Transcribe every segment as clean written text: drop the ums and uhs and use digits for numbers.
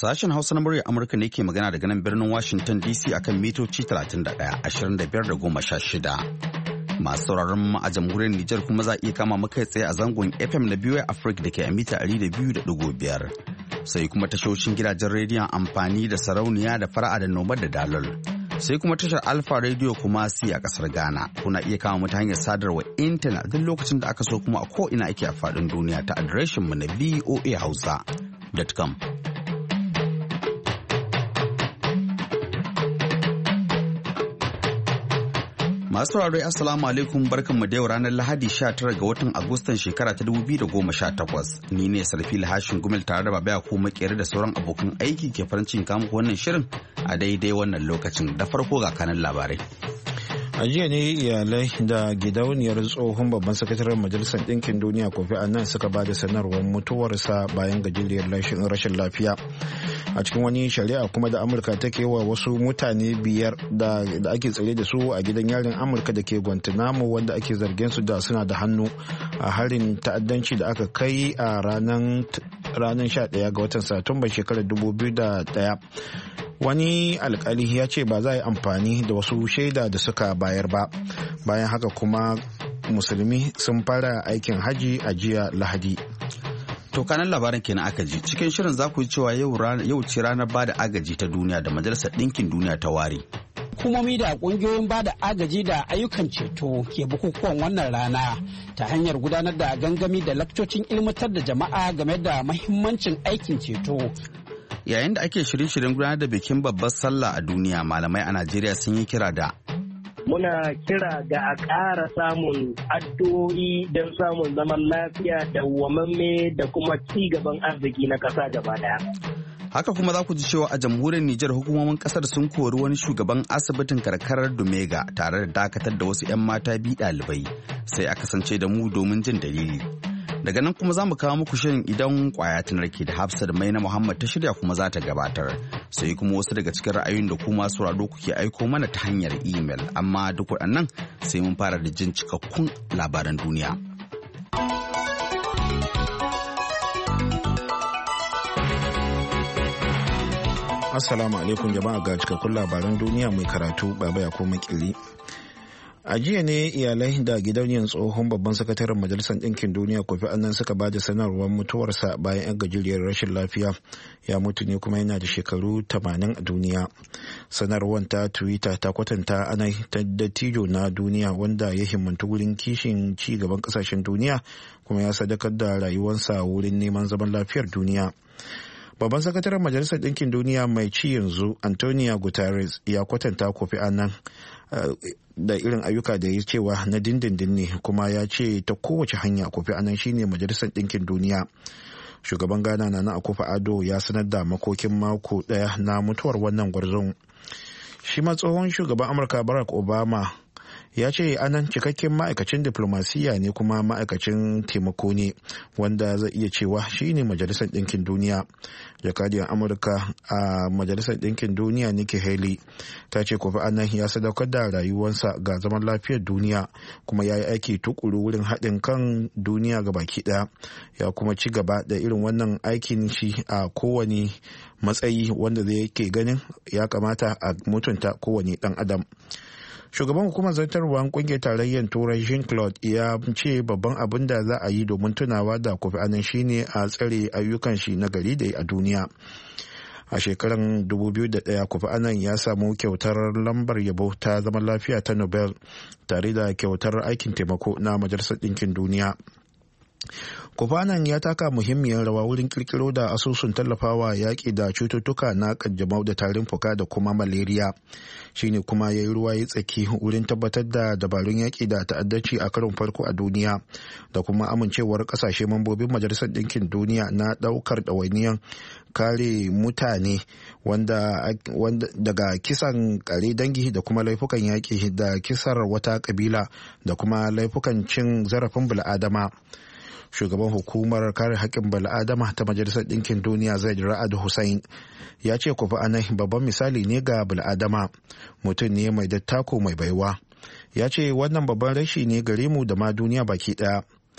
Sashen Hausa na murya Amurka ne ke magana daga nan birnin Washington DC akan mitoci 31, 25 da 16. Masu sauraron mu a jamhuriyar Nijar kuma za a iya kama maka tsaye a zangon FM na BOA Africa da ke a mita 200.5. Sai kuma tashoshin gidajen rediyon amfani da sarauniya da fara'a da nomad da dalol. Sai kuma tashar Alpha Radio kuma si a kasar Ghana. Kuna iya kama mu ta hanyar sadarwa intanet duk lokacin da aka so kuma a ko ina ake a faɗin duniya ta adireshin mu na voahausa.com. Masu sauraro assalamu alaikum barkanmu da yau ranar Lahadi 19 ga watan Agustan shekara ta 2018. Ni ne Sarfil Hashin Gumel tare da Babaya ko makere da sauran abokan aiki ke farin cikin kamu wannan shirin a daidai wannan lokacin. Da farko ga kanan labarai. A jiya ne iyalai da gidauniyar tsohon babban sakataren Majalisar Ɗinkin Duniya Kofi Annan suka ba da sanarwar mutuwarsa bayan gajiyar rashin lafiya. A cikin wani shari'a kuma da Amurka take wa wasu mutane 5 da ake tsare da su a gidan yarin Amurka da ke Guantanamo wanda ake zargin su da suna da hannu a harin ta'addanci da aka kai a ranar 11 ga watan Satumba shekarar 2001. Wani alkali ya ce ba za a yi amfani da wasu shaida da suka bayar ba. Bayan haka kuma musulmi sun fara aikin haji a jiya Lahadi. To kanan labaran kenan aka ji. Cikin shirin za ku yi cewa yau ce ranar ba da agaji ta duniya da Majalisar Ɗinkin Duniya ta ware. Hukumomi da ƙungiyoyin ba da agaji da ayyukan ceto ke bukukuwan wannan rana ta hanyar gudanar da gangami da lakcocin ilmantar da jama'a game da mahimmancin aikin ceto. Yayin da ake shirye-shiryen gudanar da bikin babbar sallah a duniya, malamai a Najeriya sun yi kira da muna kira ga a ƙara samun addu'o'i don samun zaman lafiya da wamamme da kuma ci gaban arziki na ƙasa gaba daya. Haka kuma za ku ji cewa a jamhuriyar Nijar hukumomin ƙasar sun kori wani shugaban asibitin karkarar Dumega tare da dakatar da wasu 'yan mata 2 ɗalibai. Sai a kasance da mu domin jin dalili. Daga nan kuma za mu kawo muku shirin idan kwaya tunarke da Hafsat Maina Muhammad ta shirya kuma za ta gabatar. Sai kuma wasu daga cikin ra'ayoyin da kuma sauraro kuke aiko mana ta hanyar imel. Amma duk waɗannan sai mun fara da jin cikakkun labaran duniya. Assalamu alaikum jama'a ga cikakkun labaran duniya mai karatu Baba ya ko makili. A jiya ne iyalai da gidauniyar tsohon babban sakataren Majalisar Ɗinkin Duniya Kofi Annan suka ba da sanarwar mutuwarsa bayan 'yan gajiyar rashin lafiya. Ya mutu ne kuma yana da shekaru 80 a duniya. Sanarwar ta Twitter ta kwatanta Anai ta dattijo na duniya wanda ya himmantu wurin kishin ci gaban kasashen duniya kuma ya sadakar da rayuwarsa wurin neman zaman lafiyar duniya. Babban sakataren Majalisar Ɗinkin Duniya mai ci yanzu Antonio Guterres ya kwatanta Kofi Annan da irin ayyuka da ya cewa na dindindin ne kuma ya ce ta kowace hanya Kofi Annan shine Majalisar Ɗinkin Duniya. Shugaban Ghana Nana Akufo-Addo ya sanar da makokin mako ɗaya na mutuwar wannan gwarzon. Shi ma tsohon shugaban Amurka Barack Obama ya ce Anan cikakken ma'aikacin diplomasiya ne kuma ma'aikacin taimako ne wanda zai iya cewa shi ne Majalisar Ɗinkin Duniya. Jakadiyar Amurka a Majalisar Ɗinkin Duniya Nikki Haley ta ce Kofi Annan ya sadaukar da rayuwarsa ga zaman lafiyar duniya kuma ya yi aiki tukuru wurin haɗin kan duniya ga baki ɗaya. Ya kuma ci gaba da irin wannan aikin shi a kowane matsayi wanda zai ke ganin ya kamata a mutunta kowane ɗan adam. Shugaban hukumar zartarwar kungiyar tarayyar turai Jean-Claude ya ce babban abin da za a yi domin tunawa da Kofi Annan shine a tsare ayyukan shi na gari da a duniya. A shekarar 2001 Kofi Annan ya samu kyautar lambar yabo ta zaman lafiya ta Nobel tare da kyautar aikin taimako na Majalisar Ɗinkin Duniya. Kofi Annan ya taka muhimmiyar rawa wurin kirkiro da asusun tallafawa yaƙi da cututtuka na kanjamau da tarin fuka da kuma malaria. Shine kuma ya yi ruwa ya tsaki wurin tabbatar da dabarun yaƙi da ta'addanci a karon farko a duniya da kuma amincewar ƙasashe mambobin Majalisar Ɗinkin Duniya na ɗaukar ɗawainiyar kare mutane wanda daga kisan kare dangi da kuma laifukan yaƙi da kisar wata ƙabila da kuma laifukan cin zarafin bil'adama. Shugaban hukumar kare haƙƙin bal'adama ta Majalisar Ɗinkin Duniya Zaid Ra'ad Hussein ya ce Kofi Annan babban misali ne ga bal'adama, mutum ne mai dattako mai baiwa. Ya ce wannan babban rashi ne gare mu da ma duniya baki ɗaya.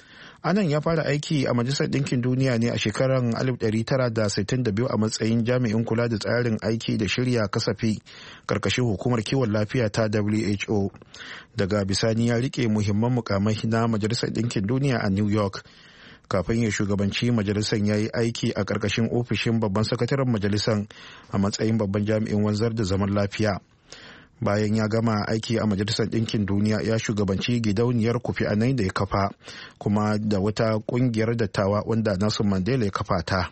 Anan ya fara aiki a Majalisar Ɗinkin Duniya ne a shekarar 1962 a matsayin jami'in kula da tsarin aiki da shirya kasafi karkashin hukumar kiwon lafiya ta WHO. Daga bisani ya rike muhimman mukamai na Majalisar Ɗinkin Duniya a New York. Kafin ya shugabanci majalisar ya yi aiki a ƙarƙashin ofishin babban sakataren majalisar a matsayin babban jami'in wanzar da zaman lafiya. Bayan ya gama aiki a Majalisar Ɗinkin Duniya ya shugabanci gidauniyar Kofi Annan da ya kafa, kuma da wata ƙungiyar dattawa wanda Nelson Mandela ya kafa ta.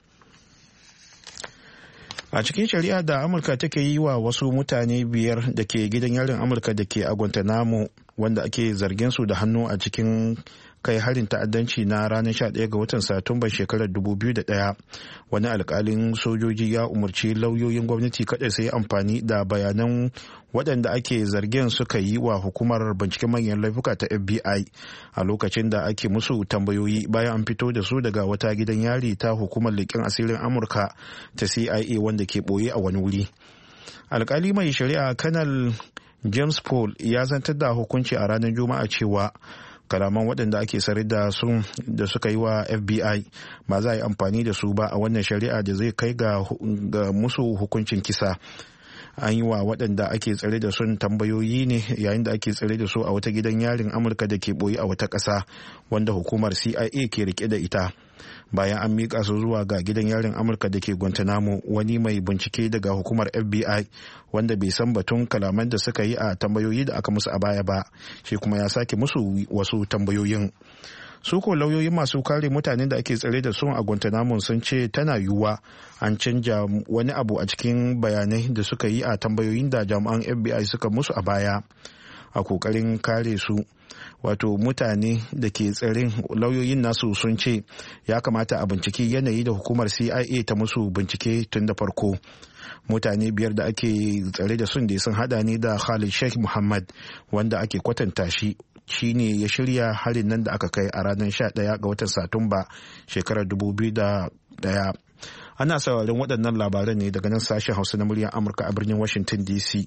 A cikin shari'a da Amurka take yi wa wasu mutane 5 da ke gidan yarin Amurka da ke a Guantanamo, wanda ake zargin su da hannu a cikin kai harin ta'addanci na ranar 11 ga watan Satumba shekarar 2001, wani alkalin sojoji ya umarci lauyoyin gwamnati kada su yi amfani da bayanan waɗanda ake zargin suka yi wa hukumar binciken manyan laifuka ta FBI a lokacin da ake musu tambayoyi bayan an fito da su daga wata gidan yari ta hukumar leƙen asirin Amurka ta CIA wanda ke ɓoye a wani wuri. Alkali mai shari'a Kanal James Paul ya zantar da hukunci a ranar Juma'a cewa kalaman waɗanda ake tsare da suka yi wa FBI ba za a yi amfani da su ba a wannan shari'a da zai kai ga musu hukuncin kisa. An yi wa waɗanda ake tsare da sun tambayoyi ne yayin da ake tsare da su a wata gidan yarin Amurka da ke ɓoye a wata ƙasa wanda hukumar CIA ke rike da ita. Bayan an miƙa su zuwa ga gidan yarin Amurka da ke Guantanamo, wani mai bincike daga hukumar FBI wanda bai san batun kalaman da suka yi a tambayoyi da aka musu a baya ba, shi kuma ya sake musu wasu tambayoyin. Su ko lauyoyin masu kare mutanen da ake tsare da su a Guantanamo sun ce tana yiwuwa an canja wani abu a cikin bayanai da suka yi a tambayoyin da jami'an FBI suka musu a baya a kokarin kare su. Wato mutane da ke tsarin, lauyoyin nasu sun ce ya kamata a binciki yanayi da hukumar CIA ta musu bincike tun da farko. Mutane 5 da ake tsare da sun hada ne da Khalid Sheikh Muhammad, wanda ake kwatanta shi ne ya shirya harin nan da aka kai a ranar 11 ga watan Satumba shekarar 2001. Ana sauraron waɗannan labaran ne daga nan sashen Hausa na muryar Amurka a birnin Washington DC.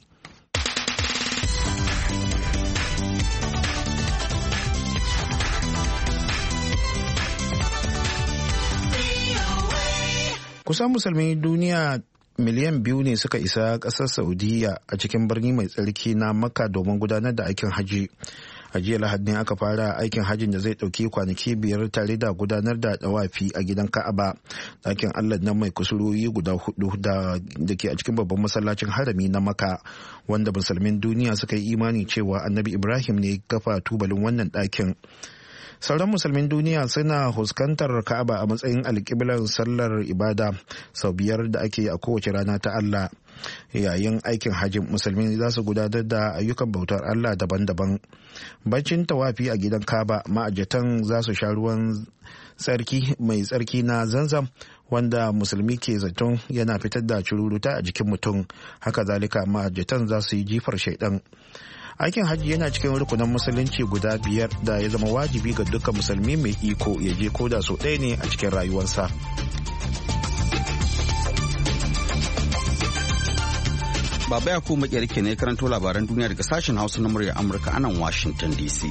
Kusan musulmi duniya miliyan 2 ne suka isa ƙasar Saudiya a cikin birni mai tsarki na Makka domin gudanar da aikin hajji. A jiya Lahadi ne aka fara aikin hajjin da zai ɗauki kwanaki 5 tare da gudanar da dawafi a gidan Ka'aba, ɗakin Allah na mai kusurwoyi guda 4 da ke a cikin babban masallacin harami na Makka, wanda musulmin duniya suka yi imani cewa Annabi Ibrahim ne kafa tubalin wannan ɗakin. Sauran musulmin duniya suna fuskantar Ka'aba a matsayin alƙiblar sallar ibada sau 5 da ake a kowace rana ta Allah. Yayin aikin hajjin musulmi za su gudanar da ayyukan bautar Allah daban-daban. Baccin tawafi a gidan Ka'aba, ma'ajatan za su sha ruwan tsarki mai tsarki na Zamzam, wanda musulmi ke zaton yana fitar da cururuta a jikin mutum. Haka zalika ma'ajatan za su yi jifar shaidan. Aikin hajji yana cikin rukunan musulunci guda 5 da ya zama wajibi ga dukkan musulmi mai iko ya je koda sau ɗaya ne a cikin rayuwarsa. Baba ya kuma makiyar ne karanto labaran duniya daga sashen Hausa na muryar Amurka a nan Washington DC.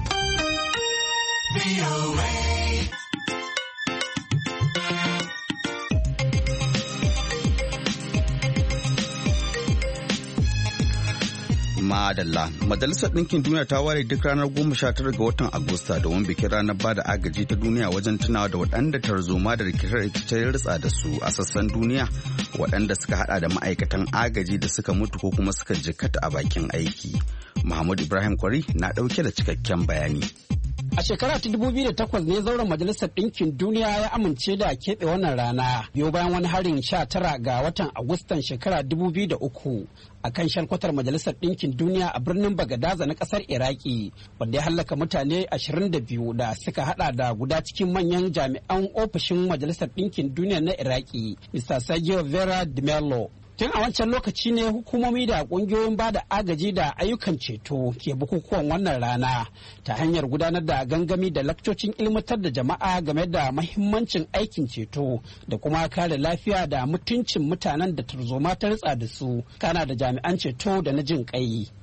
Madalla. Majalisar Ɗinkin Duniya ta ware duk ranar 19 ga watan Agusta domin bikin ranar bada agaji ta duniya wajen tunawa da waɗanda tarzoma da rikice ya ritsa da su a sassan duniya, waɗanda suka hada da ma'aikatan agaji da suka mutu ko kuma suka jikkata a bakin aiki. Mahmud Ibrahim Kwari na ɗauke da cikakken bayani. A shekara ta 2008 ne zauren Majalisar Ɗinkin Duniya ya amince da keɓe wannan rana biyo bayan wani harin 19 ga watan Agustan shekara 2003 a kan shalkwatar Majalisar Ɗinkin Duniya a birnin Bagadaza na ƙasar Iraki, wanda ya hallaka mutane 22 da suka hada da guda cikin manyan jami'an ofishin Majalisar Ɗinkin Duniya na Iraki, Mr. Sergio Vera de Mello. Tun a wancan lokaci ne hukumomi da kungiyoyin ba da agaji da ayyukan ceto ke bukukuwan wannan rana ta hanyar gudanar da gangami da lakcocin ilmantar da jama'a game da mahimmancin aikin ceto da kuma kare lafiya da mutuncin mutanen da tarzoma ta ritsa da su, kana da jami'an ceto da na jin kai.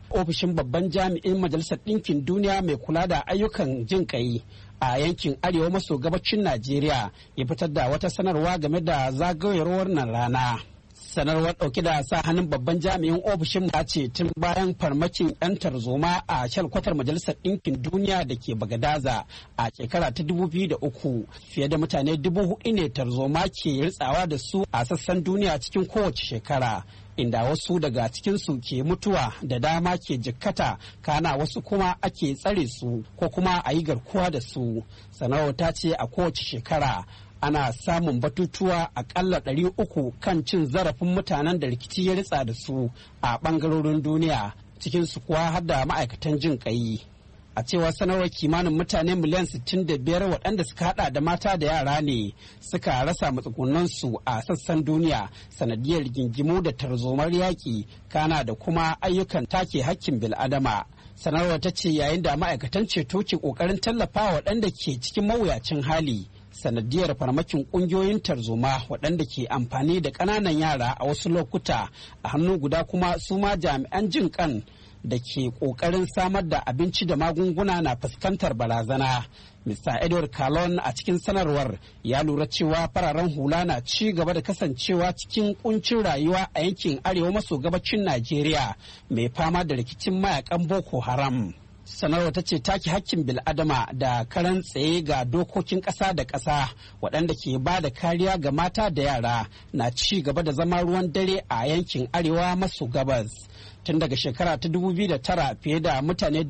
ofishin babban jami'in Majalisar Ɗinkin Duniya mai kula da ayyukan jin ƙai a yankin arewa maso gabacin Najeriya ya fitar da wata sanarwa game da zagayowar wannan rana. Sanarwar ɗauke da sa hannun babban jami'in ofishin ta ce tun bayan farmakin 'yan tarzoma a shalkwatar Majalisar Ɗinkin Duniya da ke Bagadaza a shekara ta 2003 fiye da mutane 4,000 ne tarzoma ke ritsawa da su a sassan duniya cikin kowace shekara. Inda wasu daga cikinsu ke mutuwa da dama ke jikkata kana wasu kuma ake tsare su ko kuma a yi garkuwa da su. Sanarwar ta ce a kowace shekara ana samun batutuwa akalla 300 kan cin zarafin mutanen da rikici ya ritsa da su a bangarorin duniya, cikinsu kuwa har da ma'aikatan jin ƙai. A cewar sanarwar kimanin mutane miliyan 65 waɗanda suka hada da mata da yara ne suka rasa matsugunansu a sassan duniya sanadiyar rigingimu da tarzomar yaƙi kana da kuma ayyukan take hakkin bil'adama. Sanarwar ta ce yayin da ma'aikatan ceto ke ƙoƙarin tallafa waɗanda ke cikin mawuyacin hali sanadiyar farmakin ƙungiyoyin tarzoma waɗanda ke amfani da ƙananan yara a wasu lokuta, a hannu guda kuma su ma jami'an jin ƙan da ke ƙoƙarin samar da abinci da magunguna na fuskantar barazana. Mr. Edward Calon a cikin sanarwar ya lura cewa fararen hula na ci gaba da kasancewa cikin kuncin rayuwa a yankin arewa maso gabacin Najeriya mai fama da rikicin mayakan Boko Haram. Sanarwar ta ce take hakkin bil'adama da karan tsaye ga dokokin ƙasa da ƙasa waɗanda ke ba da kariya ga mata da yara na ci gaba da zama ruwan dare a yankin arewa maso gabas. Tun daga shekara ta 2009 fiye da mutane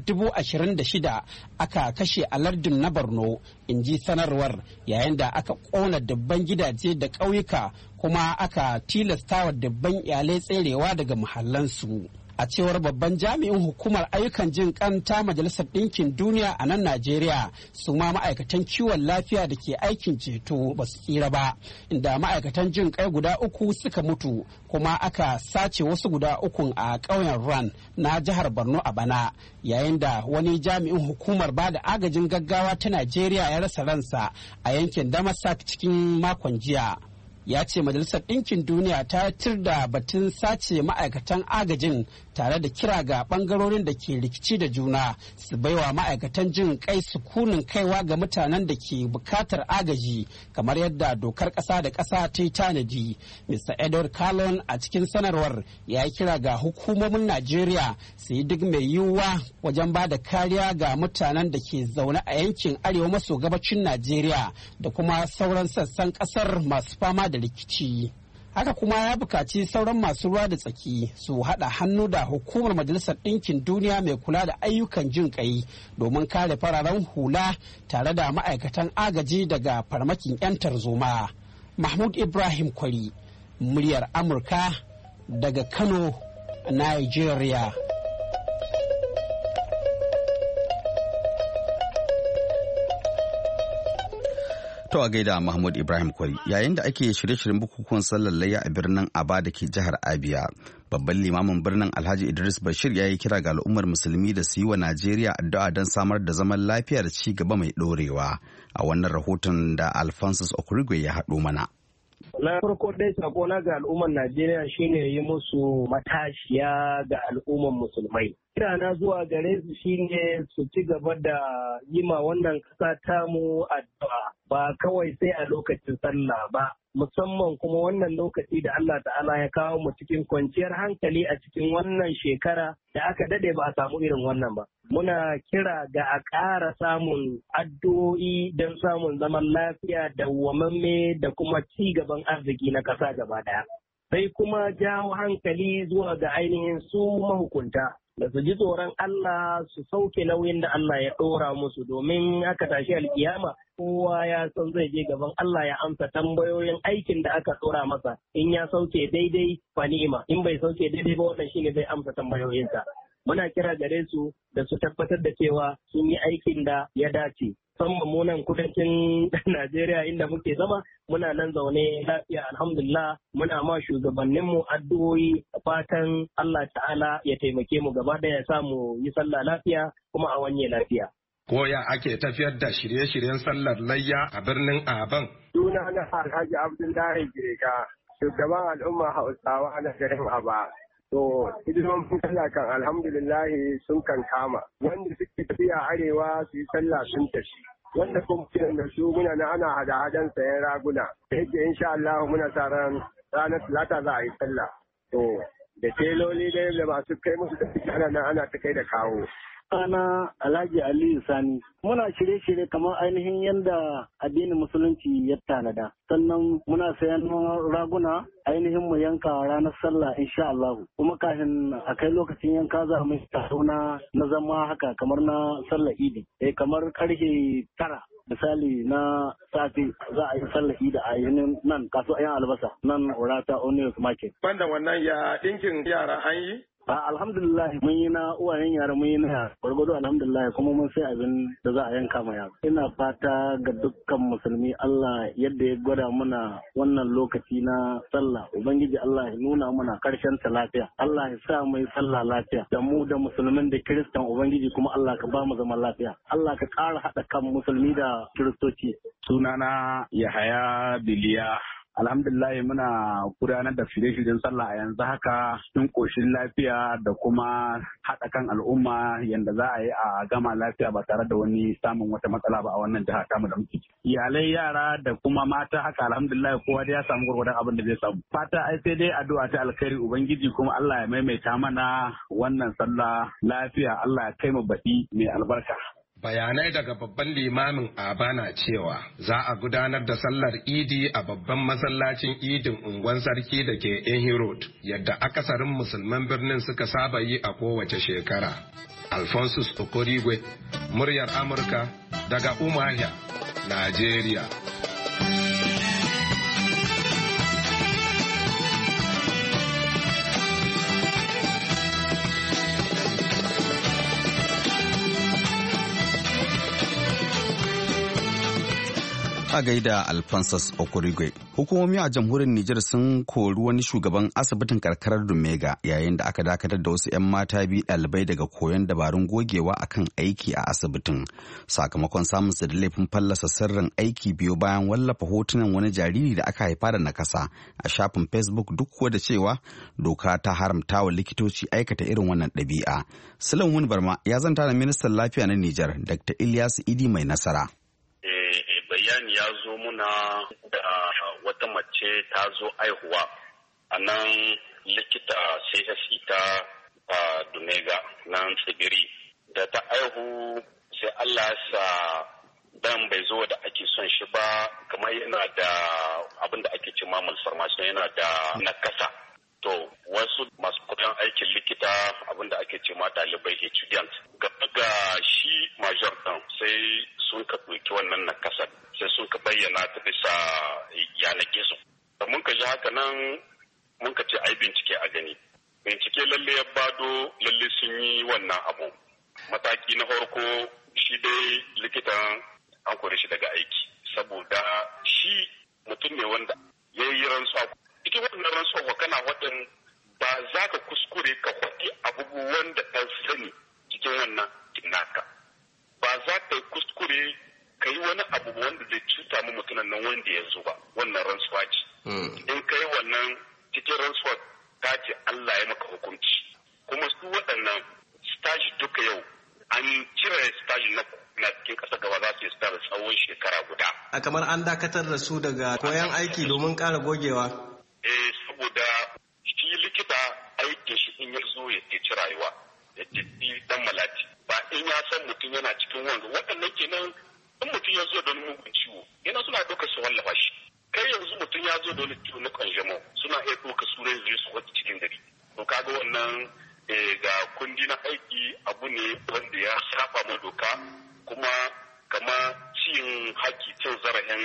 26,000 aka kashe a lardin na Borno, in ji sanarwar, yayin da aka ƙona dubban gidaje da ƙauyuka kuma aka tilastawa dubban iyalai tserewa daga muhallansu. A cewar babban jami'in hukumar ayyukan jin kan ta Majalisar Ɗinkin Duniya a nan Najeriya, su ma ma'aikatan kiwon lafiya da ke aikin ceto ba su tsira ba, inda ma'aikatan jin kai guda 3 suka mutu kuma aka sace wasu guda 3 a ƙauyen Ran na jihar Borno a bana, yayin da wani jami'in hukumar ba da agajin gaggawa ta Najeriya ya rasa ransa a yankin Damasak cikin makon jiya. Ya ce Majalisar Ɗinkin Duniya ta tir da batun sace ma'aikatan agajin tare da kira ga ɓangarorin da ke rikici da juna su baiwa ma'aikatan jin kai sukunin kaiwa ga mutanen da ke bukatar agaji kamar yadda dokar ƙasa da ƙasa ta yi tanadi. Mr. Edward Calon a cikin sanarwar ya yi kira ga hukumomin Najeriya su yi duk mai yiwuwa wajen ba da kariya ga mutanen da ke zaune a yankin arewa maso gabacin Najeriya da kuma sauran sassan ƙasar masu fama da rikici. Haka kuma ya bukaci sauran masu ruwa da tsaki su haɗa hannu da hukumar Majalisar Ɗinkin Duniya mai kula da ayyukan jin ƙai domin kare fararen hula tare da ma'aikatan agaji daga farmakin 'yan tarzoma. Mahmud Ibrahim Kwari, muryar Amurka daga Kano, Nigeria. To a gaida Mahmud Ibrahim Kwari, yayin da ake shirye-shiryen bukukuwan sallar layya a birnin Aba da ke jihar Abia, babban limamin birnin Alhaji Idris Bashir ya yi kira ga al'ummar musulmi da su yi wa Najeriya addu'a don samar da zaman lafiya da ci gaba mai ɗorewa. A wannan rahoton da Alphonsus Okurigwe ya haɗo mana. Na farko dai sakona ga al'ummar Najeriya shine yi musu matashiya ga al'ummar musulmai. Kirana zuwa gare su shine su ci gaba da yi ma wannan ƙasa tamu addu'a ba kawai sai a lokacin sallah ba. Musamman kuma wannan lokaci da Allah ta'ala ya kawo mu cikin kwanciyar hankali a cikin wannan shekara da aka dade ba a samu irin wannan ba. Muna kira ga a ƙara samun addu'o'i don samun zaman lafiya da wamamme da kuma ci gaban arziki na ƙasa gaba ɗaya. Sai kuma jawo hankali zuwa ga ainihin su mahukunta da su ji tsoron Allah su sauke nauyin da Allah ya ɗora musu domin aka tashi alkiyama kowa ya san zai je gaban Allah ya amsa tambayoyin aikin da aka ɗora masa in ya sauke daidai fa ni'ima in bai sauke daidai ba wannan shine zai amsa tambayoyinsa. Muna kira gare su da su tabbatar da cewa sun yi aikin da ya dace. Musamman mu nan kudancin Najeriya inda muke zama muna nan zaune lafiya alhamdulillah muna ma shugabanninmu addu'o'i fatan Allah ta'ala ya taimake mu gaba da ya samu yi sallah lafiya kuma a wanye lafiya. Koya ake tafiyar da shirye-shiryen sallar layya a birnin Aban. Suna na Alhaji Abdullahi Gireka, shugaban al'umma Hausawa na garin Aba. To hidimomin sallah kan alhamdulillahi sun kan kama. Wanda suke tafiya arewa su yi sallah sun tafi. Wanda kuma da su muna na ana hada-hadan sayan raguna. Da yake insha Allah muna sa ranar Talata za a yi sallah. To da teloli dai da masu kai musu da suke ana ta kai da kawo. Ana Alhaji Aliyu Sani. Muna shirye-shirye kamar ainihin yadda addinin musulunci ya tanada. Sannan muna sayan raguna ainihin mu yanka ranar sallah insha Allah. Kuma kafin a kai lokacin yanka za mu taro na zama haka kamar na sallah Idi. Kamar karfe 9 misali na safe za a yi sallah Idi a yanin nan kasuwa albasa nan Orata Onions Market. Banda wannan ya dinkin yara an yi? Alhamdulillah mun yi na uwayen yara mun yi na yara gwargwado alhamdulillah kuma mun sai abin da za a yanka ma yara. Ina fata ga dukkan musulmi Allah yadda ya gwada muna wannan lokaci na sallah ubangiji Allah ya nuna muna karshen ta lafiya. Allah ya sa mu yi sallah lafiya da mu da musulmin da kiristan ubangiji kuma Allah ka ba mu zaman lafiya. Allah ka ƙara haɗa kan musulmi da kiristoci. Sunana Yahaya Biliya. Alhamdulillah muna gudanar da shirye-shiryen sallah a yanzu haka cikin ƙoshin lafiya da kuma haɗa kan al'umma yadda za a yi a gama lafiya ba tare da wani samun wata matsala ba a wannan jiha tamu da muke. Iyalai yara da kuma mata haka alhamdulillah kowa da ya samu gwargwadon abin da zai samu. Fata ai sai dai addu'a ta alkhairi ubangiji kuma Allah ya maimaita mana wannan sallah lafiya Allah ya kai mu baɗi mai albarka. Bayanai daga babban limamin Aba na cewa za a gudanar da sallar Idi a babban masallacin Idin unguwan sarki da ke Ehi Road, yadda akasarin musulman birnin suka saba yi a kowace shekara. Alphonsus Okorigwe, muryar Amurka daga Umuahia, Najeriya. A gaida Alphonsus Okorigwe. Hukumomi a jamhuriyar Nijar sun kori wani shugaban asibitin karkarar Dumega yayin da aka dakatar da wasu 'yan mata biyu ɗalibai daga koyon dabarun gogewa akan aiki a asibitin. Sakamakon samun su da laifin fallasa sirrin aiki biyu bayan wallafa hotunan wani jariri da aka haifa da nakasa a shafin Facebook duk da cewa doka ta haramta wa likitoci aikata irin wannan ɗabi'a. Sulaiman Barma ya zanta da ministan lafiya na Nijar, Dr. Ilyasu Idi mai nasara. Bayani ya zo muna da wata mace ta zo aihuwa a nan likita CSE ta Dumega nan tsibiri. Da ta aihu sai Allah ya sa dan bai zo da ake son shi ba, kamar yana da abin da ake ce malformation, yana da nakasa. To wasu masu kudin aikin likita abin da ake ce ma ɗalibai student gaba ga shi major ɗin sai sun ka ɗauki wannan nakasar sai sun ka bayyana ta bisa yanar gizo. Da mun ka ji haka nan mun ka ce ai bincike a gani. Bincike lalle ya bado lalle sun yi wannan abu. Mataki na farko shi dai likitan an kore shi daga aiki saboda shi mutum ne wanda ya yi rantsuwa. Ita wannan rantsuwa kana waɗin ba za ka kuskure ka kwaɗi abubuwan da ɗan sani cikin wannan naka. Ba za ka yi kuskure ka yi wani abu wanda zai cuta mu mutumin nan wanda ya zo ba, wannan rantsuwa ce. In ka yi wannan cikin rantsuwa ta ce Allah ya maka hukunci. Kuma su waɗannan stage duka yau an cire stage na cikin ƙasa gaba za su yi stage tsawon shekara guda. A kamar an dakatar da su daga koyan aiki domin ƙara gogewa. Saboda shi likita aikin shi in ya zo ya ci rayuwa ya ci dan malati ba in ya san mutum yana cikin wanda waɗannan kenan in mutum ya zo da wani mugun ciwo yana suna ɗaukar su wallafa shi. Kai yanzu mutum ya zo da wani ciwo na kanjamo suna iya ɗaukar su rai zai su wata cikin dare. To kaga wannan ga kundi na aiki abu ne wanda ya saba ma doka kuma kama cin haƙƙi cin zarafin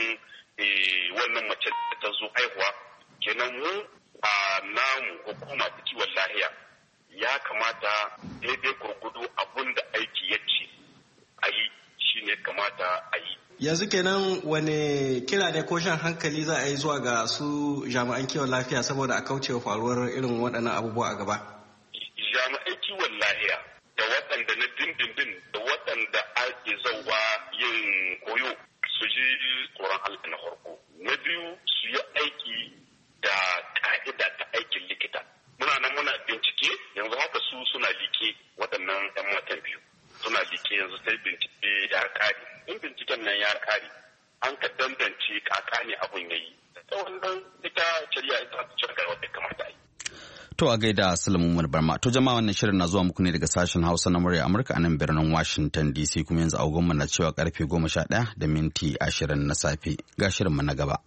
wannan mace da ta zo aihuwa. Kenan mu a namu hukuma ta kiwon lahiya ya kamata daidai gurgudu abun da aiki ya ce a yi shi ne kamata a yi. Yanzu kenan wane kira ne ko shan hankali za a yi zuwa ga su jami'an kiwon lafiya saboda a kaucewa faruwar irin waɗannan abubuwa a gaba? Jami'an kiwon lahiya da waɗanda na dindindin da waɗanda ake zauwa yin koyo su ji tsoron Allah na farko. Na biyu su yi aiki da ka'ida ta aikin likita. Muna nan muna bincike ta wannan ita shari'a ita ta ce ga wanda kamata a yi. To a gaida Sulaiman Barma. To jama'a wannan shirin na zuwa muku ne daga sashen Hausa na murya Amurka a nan birnin Washington DC kuma yanzu agogon na cewa karfe 11:20 na safe. Ga shirin mu na gaba.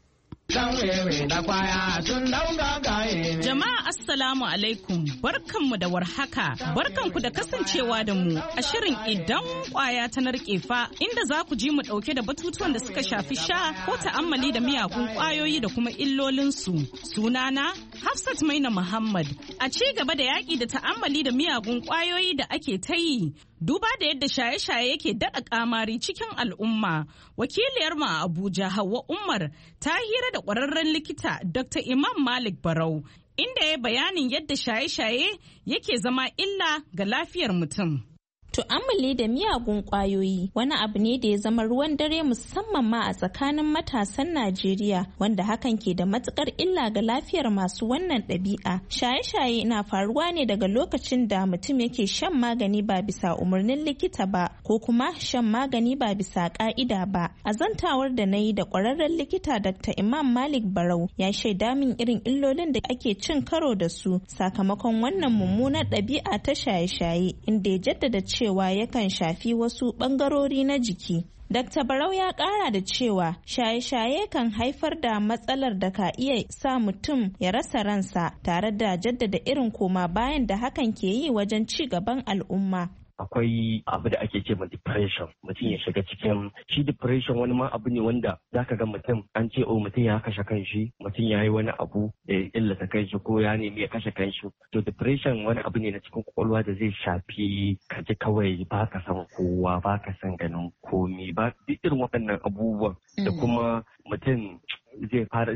Jama'a Assalamu alaikum, barkanmu da warhaka, barkanku da kasancewa da mu a shirin idan kwaya ta narke fa, inda za ku ji mu dauke da batutuwan da suka shafi sha ko ta'ammali da miyagun kwayoyi da kuma illolinsu. Sunana Hafsat Maina Muhammad. A ci gaba da yaƙi da ta'ammali da miyagun kwayoyi da ake ta yi, duba da yadda shaye-shaye yake daɗa ƙamari cikin al'umma, wakiliyar mu a Abuja Hauwa Umar ta hira da ƙwararren likita Dr. Imam Malik Barau, inda ya bayanin yadda shaye-shaye yake zama illa ga lafiyar mutum. Tu'ammali da miyagun ƙwayoyi wani abu ne da ya zama ruwan dare musamman ma a tsakanin matasan Najeriya, wanda hakan ke da matukar illa ga lafiyar masu wannan ɗabi'a. Shaye-shaye na faruwa ne daga lokacin da mutum yake shan magani ba bisa umarnin likita ba ko kuma shan magani ba bisa ƙa'ida ba. A zantawar da na yi da ƙwararren likita Dr. Imam Malik Barau ya shaida min irin illolin da ake cin karo da su sakamakon wannan mummunar ɗabi'a ta shaye-shaye, inda ya jaddada cewa yakan shafi wasu ɓangarori na jiki. Dr. Barau ya ƙara da cewa shaye-shaye kan haifar da matsalar da ka iya sa mutum ya rasa ransa, tare da jaddada irin koma bayan da hakan ke yi wajen ci gaban al'umma. Akwai abu da ake ce ma depression, mutum ya shiga cikin shi. Depression wani ma abu ne wanda zaka ga mutum an ce mutum ya kashe kanshi, mutum ya yi wani abu da ya illata kanshi ko ya nemi ya kashe kanshi. To depression wani abu ne na cikin kwakwalwa da zai shafi ka ji kawai ba ka san kowa, ba ka san ganin komi, ba duk irin waɗannan abubuwan da kuma mutum zai fara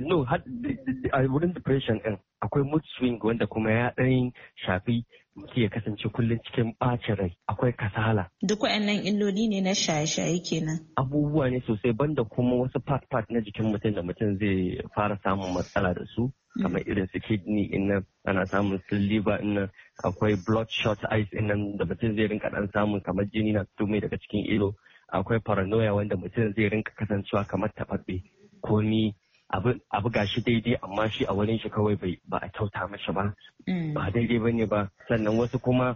a wurin depression din akwai mood swing wanda kuma ya ɗan shafi mutum ya kasance kullum cikin ɓacin rai, akwai kasala. Duk waɗannan illoli ne na shaye-shaye kenan. Abubuwa ne sosai, banda kuma wasu part na jikin mutum da mutum zai fara samun matsala da su, kamar irin su kidney in nan ana samun su liver in nan, akwai bloodshot eyes in nan da mutum zai rinka ɗan samun kamar jini na fito mai daga cikin ido, akwai paranoia wanda mutum zai rinka kasancewa kamar taɓaɓɓe ko ni abu gashi daidai amma shi a wurin shi kawai ba a kyauta mashi ba daidai ba ne ba. Sannan wasu kuma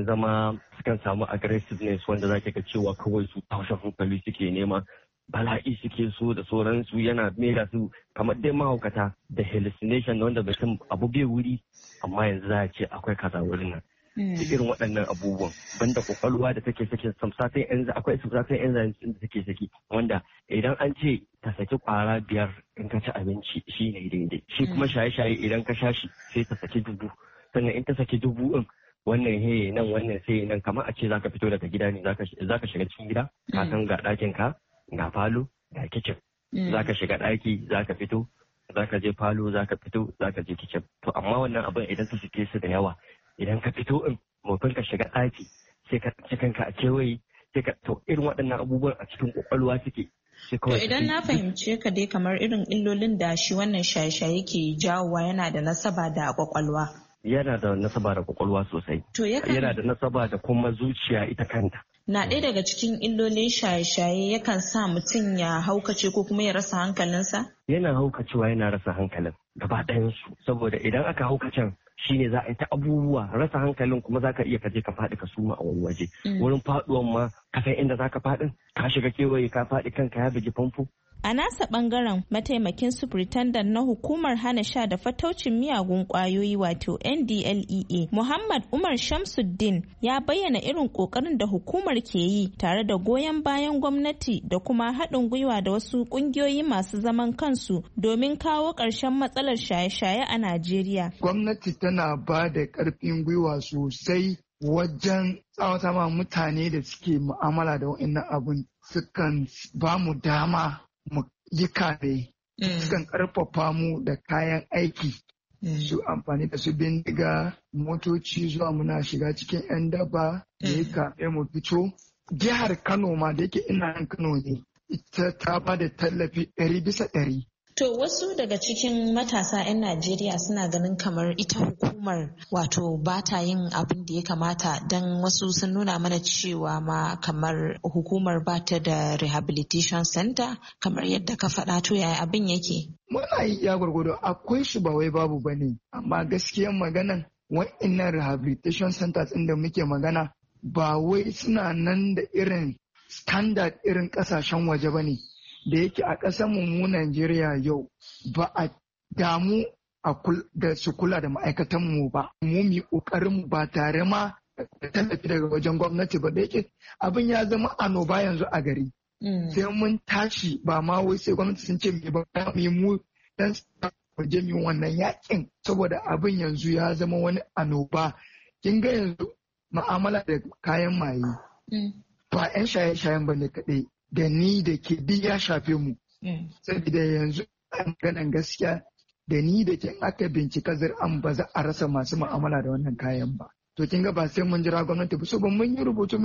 sukan samu aggressiveness wanda zaki ga cewa kawai su taushe hankali suke nema, bala'i suke so da sauransu, yana mera su kamar dai mahaukata, da hallucination wanda mutum abu bai wuri amma yanzu za a ce akwai kaza wurin nan. Irin waɗannan abubuwan banda kwakwalwa da take sakin akwai samsatin enzymes da take saki, wanda idan an ce ta saki kwara 5 in ka ci abinci shi ne daidai. Shi kuma shaye-shaye idan ka sha shi sai ta saki 1000, sannan in ta saki 1000 din wannan he nan wannan sai nan, kamar a ce zaka fito daga gida ne, zaka shiga cikin gida, ka san ga ɗakin ka, ga falo, ga kitchen, zaka shiga ɗaki, zaka fito, zaka je falo, zaka fito, zaka je kitchen. To amma wannan abin idan ta sake su da yawa, idan ka fito in mafin ka shiga ɗaki sai ka kanka a kewaye, sai ka to irin waɗannan abubuwan a cikin kwakwalwa suke. To idan na fahimce ka dai kamar irin illolin da shi wannan shaye-shaye ke jawowa yana da nasaba da kwakwalwa. Yana da nasaba da kwakwalwa sosai. Yana da nasaba da kuma zuciya ita kanta. Na ɗaya daga cikin illolin shaye-shaye yakan sa mutum ya haukace ko kuma ya rasa hankalinsa? Yana haukacewa, yana rasa hankalin gaba ɗayansu, saboda idan aka haukacen shine za a yi ta abubuwa, rasa hankalin kuma za ka iya kaje ka faɗi ka suma a wani waje. Wurin faɗuwan ma ka san inda za ka faɗin, ka shiga kewaye ka faɗi kanka ya bugi famfo. A nasa bangaren mataimakin superintendent na hukumar hana sha da fataucin miyagun kwayoyi wato NDLEA Muhammad Umar Shamsuddin ya bayyana irin kokarin da hukumar ke yi tare da goyon bayan gwamnati da kuma haɗin gwiwa da wasu ƙungiyoyi masu zaman kansu domin kawo ƙarshen matsalar shaye-shaye a Najeriya. Gwamnati tana ba da ƙarfin gwiwa sosai wajen tsawata ma mutane da suke mu'amala da wa'annan abun, sukan ba mu dama mu yi kare, sukan karfafa mu da kayan aiki, su amfani da su bindiga, motoci zuwa muna shiga cikin 'yan daba da ya kafe mu fito. Jihar Kano ma da yake ina yan Kano ne, ita ta ba da tallafi 100% To wasu daga cikin matasa 'yan Najeriya suna ganin kamar ita hukumar wato ba ta yin abin da ya kamata, don wasu sun nuna mana cewa ma kamar hukumar ba ta da rehabilitation center kamar yadda ka faɗa. To yaya abin yake? Muna yi iya gwargwado, akwai shi ba wai babu bane, amma gaskiyan maganan wa'innan rehabilitation centers ɗin da muke magana ba wai suna nan da irin standard irin ƙasashen waje bane. Da yake a ƙasar mu Najeriya yau ba a damu da su kula da ma'aikatan mu ba. Mu mi ƙoƙarin ba tare ma da tallafi daga wajen gwamnati ba, da yake abin ya zama annoba yanzu a gari. Sai mun tashi ba ma wai sai gwamnati sun ce mu dan waje mu wannan yakin, saboda abin yanzu ya zama wani annoba. Kin ga yanzu ma'amala da kayan maye ba 'yan shaye-shayen ba ne kaɗai. Da ni da ke duk ya shafe mu. Saboda yanzu ganin gaskiya da ni da ke aka bincika zir'an ba za a rasa masu mu'amala da wannan kayan ba. To kin ga ba sai mun jira gwamnati ba, so ba mun yi rubutu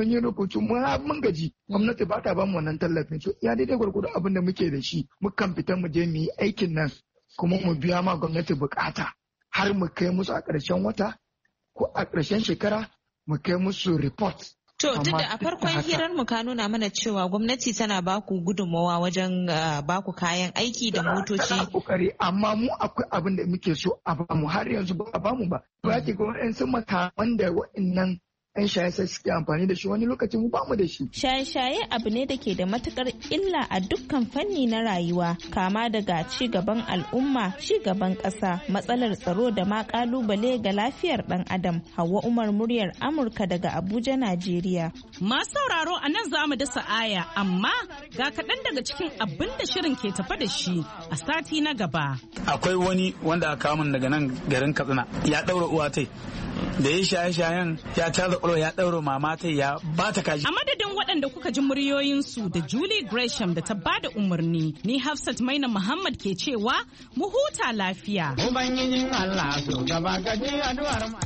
mun gaji. Gwamnati ba ta ba mu wannan tallafin, so ya daidai gwargwado abin da muke da shi mukan fita mu je mu yi aikin nan kuma mu biya ma gwamnati bukata har mu kai musu a ƙarshen wata ko a ƙarshen shekara mu kai musu report. To duk da a farkon hirar mu ka nuna mana cewa gwamnati tana baku gudunmawa wajen baku kayan aiki da motoci. Tana kokari, amma mu akwai abin da muke so a bamu har yanzu ba a bamu ba. Ba ki ga wa'ansu makaman da wa'annan 'yan shaye-shaye suke amfani da shi wani lokacin mu bamu da shi. Shaye-shaye abu ne da ke da matukar illa a dukkan fanni na rayuwa, kama daga ci gaban al'umma, ci gaban ƙasa, matsalar tsaro da ma kalubale ga lafiyar ɗan adam. Hauwa Umar, muryar Amurka daga Abuja, Najeriya. Masu sauraro, a nan za mu dasa aya, amma ga kaɗan daga cikin abin da shirin ke tafa da shi a sati na gaba. Akwai wani wanda aka kawo daga nan garin Katsina ya ɗaura uwa tai. Da ya shaye-shayen ya tara ƙwaro ya ɗaura mama ta ya ba ta kaji. A madadin waɗanda kuka ji muryoyinsu da Julie Gresham da ta ba da umarni, ni Hafsat Maina Muhammad ke cewa mu huta lafiya. Ubangijin Allah so gaba gaji addu'ar mu.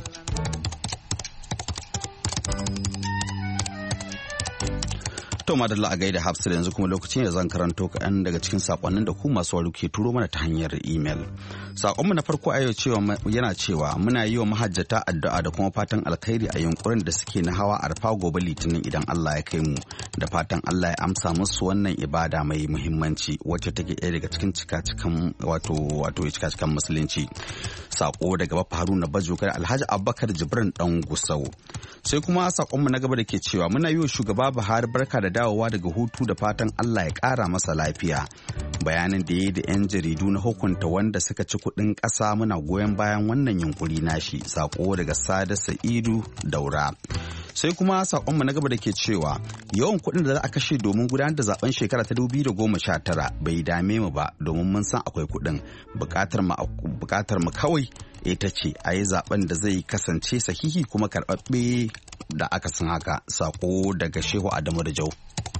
To madalla a gaida Hafsat, yanzu kuma lokacin da zan karanto kaɗan daga cikin sakonnin da ku masu wari ke turo mana ta hanyar imel. Sakonmu na farko a yau yana cewa muna yi wa mahajjata addu'a da kuma fatan alkhairi a yunkurin da suke na hawa arfa gobe Litinin idan Allah ya kai mu, da fatan Allah ya amsa musu wannan ibada mai muhimmanci wacce take ɗaya daga cikin cika-cikan cika-cikan musulunci. Sako daga Baffa Haruna Bajogar Alhaji Abubakar Jibrin dan Gusau. Sai kuma sakonmu na gaba da ke cewa muna yi wa shugaba Buhari barka da dawowa daga hutu da fatan Allah ya ƙara masa lafiya. Bayanin da ya yi da 'yan jaridu na hukunta wanda suka ci kuɗin ƙasa, muna goyon bayan wannan yunkuri nashi. Sako daga Sada Sa'idu Daura. Sai kuma sakonmu na gaba da ke cewa yawan kuɗin da za a kashe domin gudanar da zaben shekara ta 2019 bai dame mu ba, domin mun san akwai kuɗin. Bukatar mu kawai ita ce a yi zaben da zai kasance sahihi kuma karɓaɓɓe da aka san haka. Sako daga Shehu Adamu da Jau.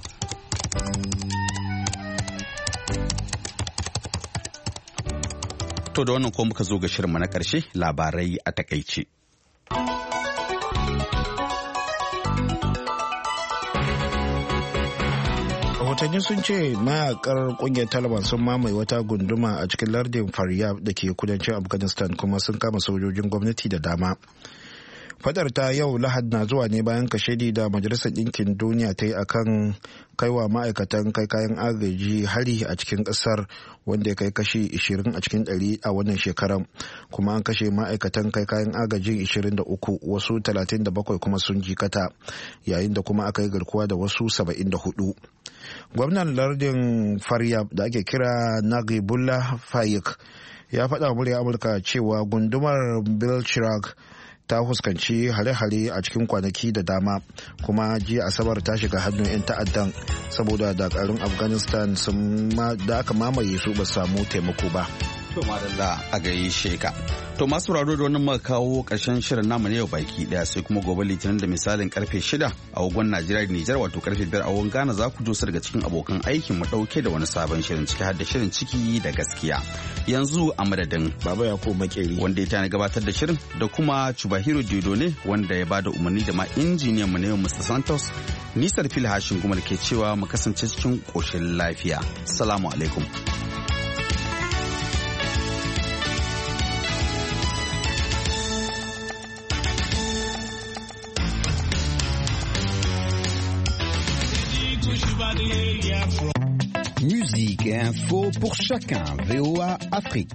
To da wannan ko muka zo ga shirinmu na ƙarshe, labarai a takaice. rahotanni sun ce mayakar kungiyar Taliban sun mamaye wata gunduma a cikin lardin Faryab da ke kudancin Afghanistan kuma sun kama sojojin gwamnati da dama. Fadar ta yau Lahad na zuwa ne bayan kashedi da Majalisar Ɗinkin Duniya ta yi akan kaiwa ma'aikatan kai kayan agaji hari a cikin ƙasar, wanda ya kai kashi 20 a cikin 100 a wannan shekarar, kuma an kashe ma'aikatan kai kayan agajin 23, wasu 37 kuma sun jikata, yayin da kuma aka yi garkuwa da wasu 74. Gwamnan lardin Faryab da ake kira Nagibullah Fayik ya faɗa murya Amurka cewa gundumar Bilchirag ta fuskanci hare-hare a cikin kwanaki da dama, kuma jiya Asabar ta shiga hannun 'yan ta'addan saboda dakarun Afghanistan da aka mamaye su ba samu taimako ba. To madalla a gaishe ka. To masu sauraro da wannan muka kawo karshen shirin namu ne yau baki daya, sai kuma gobe Litinin da misalin karfe 6 a agogon Najeriya da Nijar, wato karfe 5 a agogon Ghana, za ku dosa daga cikin abokan aikin mu dauke da wani sabon shirin ciki har da shirin ciki da gaskiya. Yanzu a madadin Baba Yakubu Makeri wanda ya tana gabatar da shirin, da kuma Chubahiro Dido ne wanda ya bada umarni, da ma injiniyan mu ne Mr. Santos, Nisar Fil Hashin kuma da ke cewa mu kasance cikin koshin lafiya. Assalamu alaikum. et info pour chacun. VOA Afrique.